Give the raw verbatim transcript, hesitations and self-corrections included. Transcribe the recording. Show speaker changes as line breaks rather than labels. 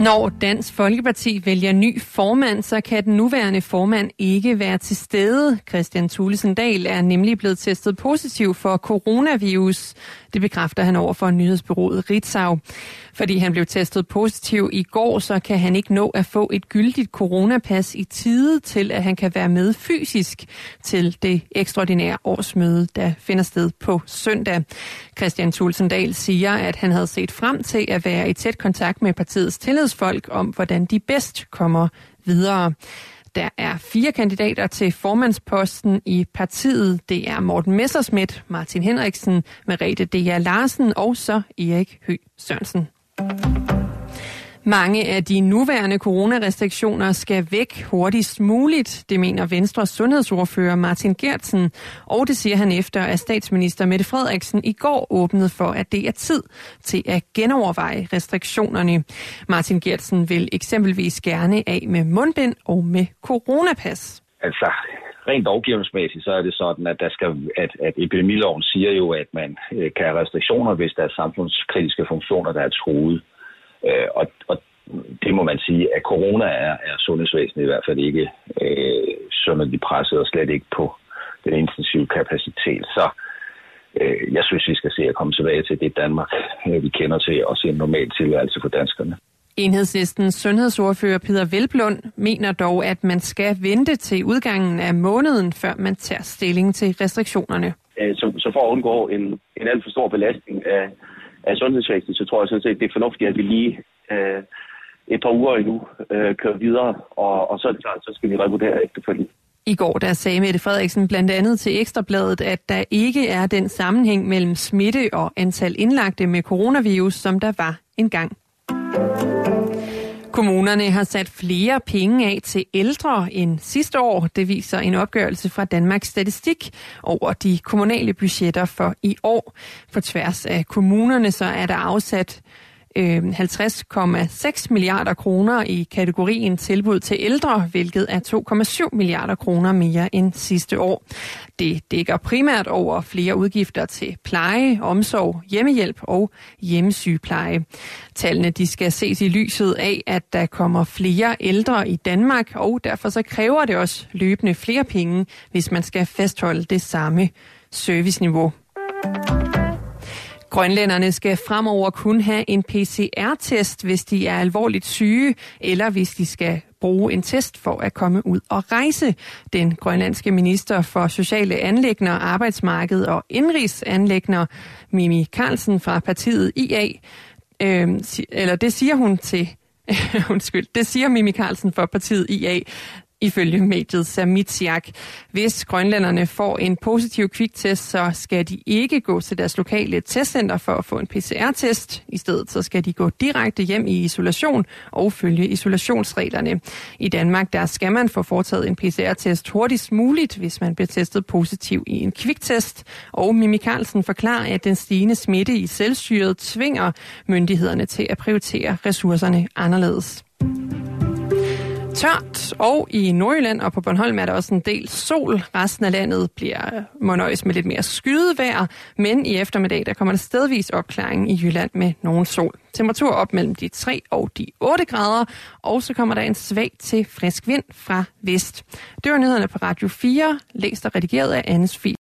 Når Dansk Folkeparti vælger ny formand, så kan den nuværende formand ikke være til stede. Kristian Thulesen Dahl er nemlig blevet testet positiv for coronavirus. Det bekræfter han over for nyhedsbureauet Ritzau. Fordi han blev testet positiv i går, så kan han ikke nå at få et gyldigt coronapas i tide til, at han kan være med fysisk til det ekstraordinære årsmøde, der finder sted på søndag. Kristian Thulesen Dahl siger, at han havde set frem til at være i tæt kontakt med partiets tillidsfolk om, hvordan de bedst kommer videre. Der er fire kandidater til formandsposten i partiet. Det er Morten Messerschmidt, Martin Henriksen, Merete Dea Larsen og så Erik Høgh Sørensen. Mange af de nuværende coronarestriktioner skal væk hurtigst muligt, det mener Venstres sundhedsordfører Martin Geertsen, og det siger han efter, at statsminister Mette Frederiksen i går åbnede for, at det er tid til at genoverveje restriktionerne. Martin Geertsen vil eksempelvis gerne af med mundbind og med coronapas.
Altså, rent lovgivningsmæssigt, så er det sådan, at, der skal, at, at epidemiloven siger jo, at man kan have restriktioner, hvis der er samfundskritiske funktioner, der er truet. Øh, og, og det må man sige, at corona er, er sundhedsvæsenet i hvert fald ikke øh, synderligt presset, og slet ikke på den intensive kapacitet. Så øh, jeg synes, vi skal se at komme tilbage til det Danmark, øh, vi kender til, og se en normal tilværelse for danskerne.
Enhedslistens sundhedsordfører Peder Hvelplund mener dog, at man skal vente til udgangen af måneden, før man tager stilling til restriktionerne.
Så, så for at undgå en, en alt for stor belastning af af sundhedsvæsenet, så tror jeg sådan set, det er fornuftigt, at vi lige øh, et par uger endnu øh, kører videre, og, og så er det klart, så skal vi revurdere efterfølgende.
I går der sagde Mette Frederiksen blandt andet til Ekstrabladet, at der ikke er den sammenhæng mellem smitte og antal indlagte med coronavirus, som der var engang. Kommunerne har sat flere penge af til ældre end sidste år. Det viser en opgørelse fra Danmarks Statistik over de kommunale budgetter for i år. På tværs af kommunerne så er der afsat øh, halvtreds komma seks milliarder kroner i kategorien tilbud til ældre, hvilket er to komma syv milliarder kroner mere end sidste år. Det dækker primært over flere udgifter til pleje, omsorg, hjemmehjælp og hjemmesygepleje. Tallene de skal ses i lyset af, at der kommer flere ældre i Danmark, og derfor så kræver det også løbende flere penge, hvis man skal fastholde det samme serviceniveau. Grønlænderne skal fremover kun have en P C R-test, hvis de er alvorligt syge, eller hvis de skal bruge en test for at komme ud og rejse. Den grønlandske minister for sociale anliggender, arbejdsmarked og indrigsanliggender, Mimi Karlsen fra partiet I A, øh, eller det siger hun til, undskyld, det siger Mimi Karlsen fra partiet I A, ifølge mediet Samitsiak. Hvis grønlænderne får en positiv kviktest, så skal de ikke gå til deres lokale testcenter for at få en P C R-test. I stedet så skal de gå direkte hjem i isolation og følge isolationsreglerne. I Danmark der skal man få foretaget en P C R-test hurtigst muligt, hvis man bliver testet positiv i en kviktest. Og Mimi Karlsen forklarer, at den stigende smitte i selvstyret tvinger myndighederne til at prioritere ressourcerne anderledes. Tørt, og i Nordjylland og på Bornholm er der også en del sol. Resten af landet bliver må nøjes med lidt mere skydevejr, men i eftermiddag der kommer der stedvis opklaring i Jylland med nogen sol. Temperatur op mellem de tre og de otte grader, og så kommer der en svag til frisk vind fra vest. Det var nyhederne på Radio fire, læst og redigeret af Annes Fie.